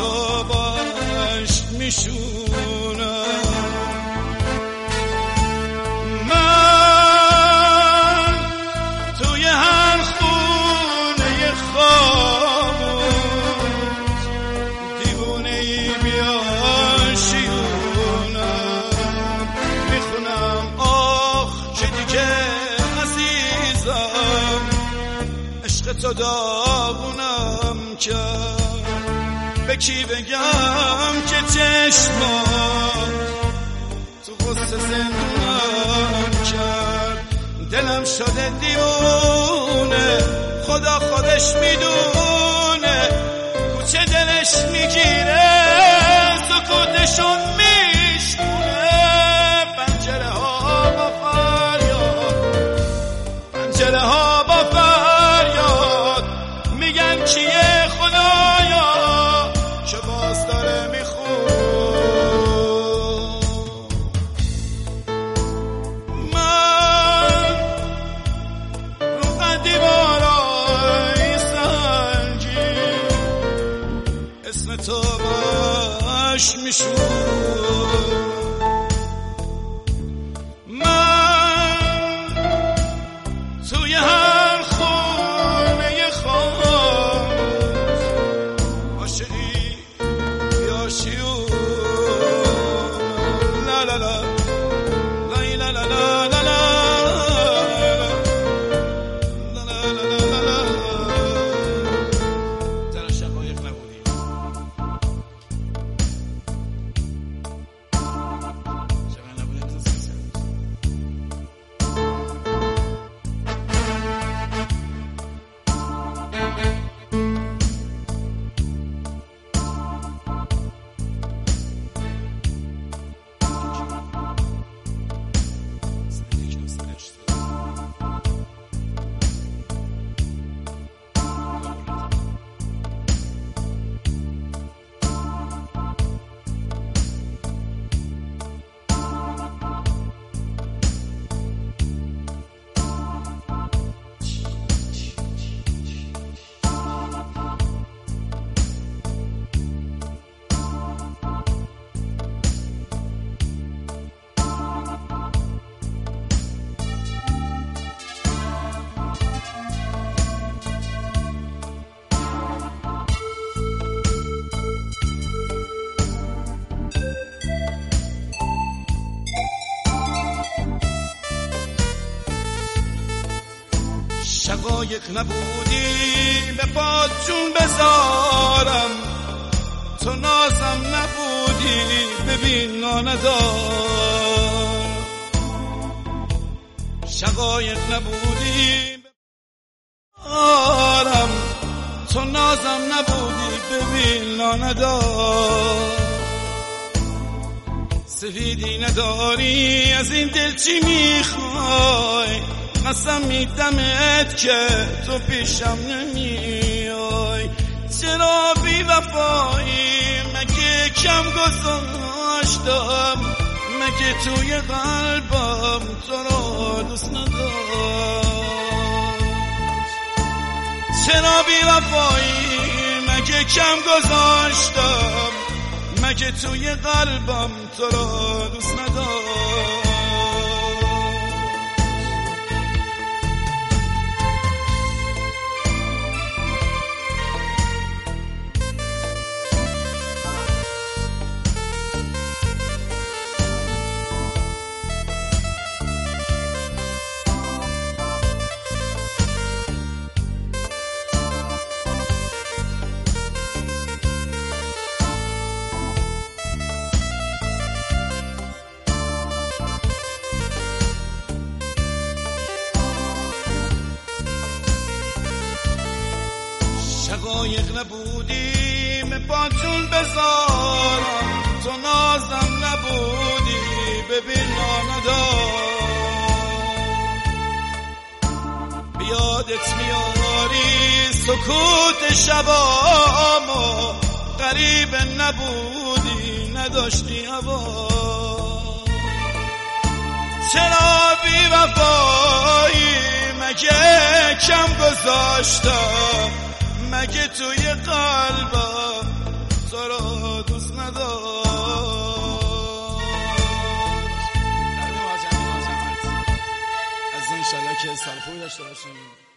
تو باش میشونم. من توی هر خونه خاموش دیوونه‌ای بیاشیونم، میخونم آخ که دیگه عزیزم عشق تو داغونم کرد. به کی بگم که چشمات تو غصه زندونم کرد. دلم شده دیوونه، خدا خودش میدونه، کوچه دلش میگیره سکوتشون میشونه. پنجره ها با فریاد، پنجره ها با فریاد میگن کیه خدایا که باز داره میخون. من رو قدیمارای سنگین اسم تو باش میشون. من توی هر خونه خاموش عاشقی بیاشیون. لا لا لا لا لا لا لا لا لا. در شقایق نبودی، شقایق نبودی تو سیزن. شقایق نبودی به پات جون بذارم، تو نازم نبودی ببین ناندار. شقایق نبودی آرم، تو نازم نبودی ببین ناندار. سفیدی نداری از این دل چی میخوای، قسم میدمت که تو پیشم نمیای. چرا بی وفایی مگه کم گذاشتم، مگه توی قلبم تو را دوست نداشت. چرا بی وفایی مگه کم گذاشتم، مگه توی قلبم تو را دوست نداشت. شقایق نبودیم پاتون بذارم، تو نازم نبودی ببین ناندار. بیادت میاری سکوت شبامو، غریب نبودی نداشتی هوا. چرا بی وفایی مگه کم گذاشتم، مگه توی قلبم تو تو را دوست نداشت. از انشالله که سال خوبی داشته باشیم.